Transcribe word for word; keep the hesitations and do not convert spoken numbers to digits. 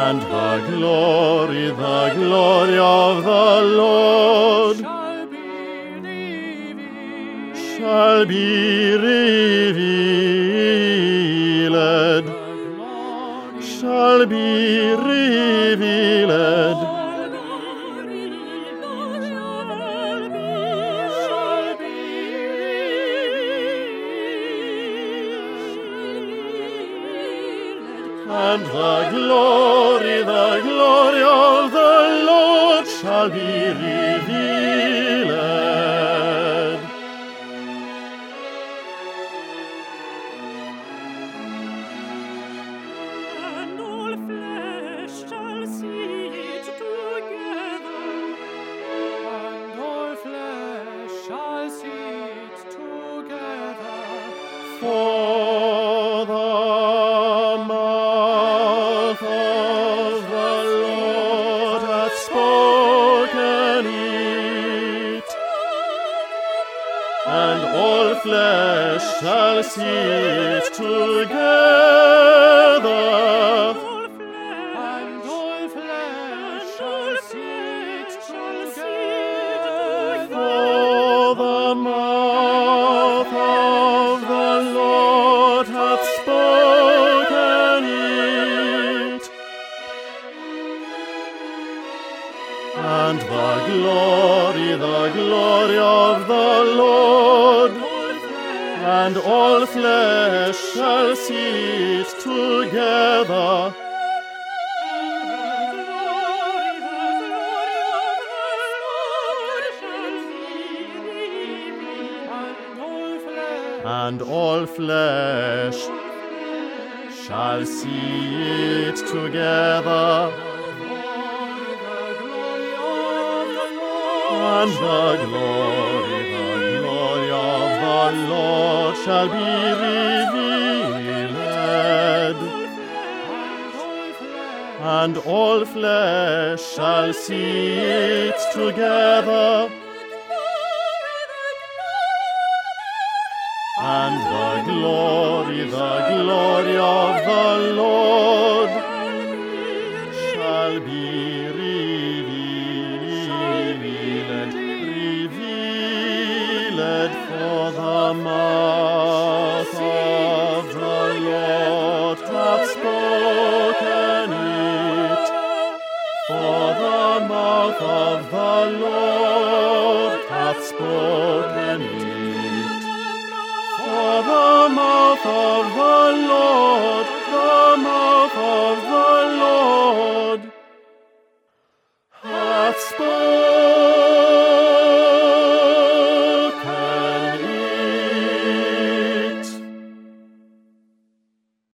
And the glory, the glory of the Lord shall be revealed, shall be revealed. And the glory, the glory of the Lord shall be revealed. And all flesh shall see it together. And all flesh shall see it together. For the mouth of the Lord hath spoken it, and all flesh shall see it together. And all flesh shall see it together. For the mouth of the Lord hath spoken it, and the glory, the glory of the Lord, and all flesh shall see it together. And all flesh shall see it together. And the glory, the glory of the Lord shall be revealed. And all flesh shall see it together. And the glory, the glory of the Lord shall be revealed, revealed. For the mouth of the Lord hath spoken it. For the mouth of the Lord hath spoken it. For the mouth of the Lord, the mouth of the Lord hath spoken.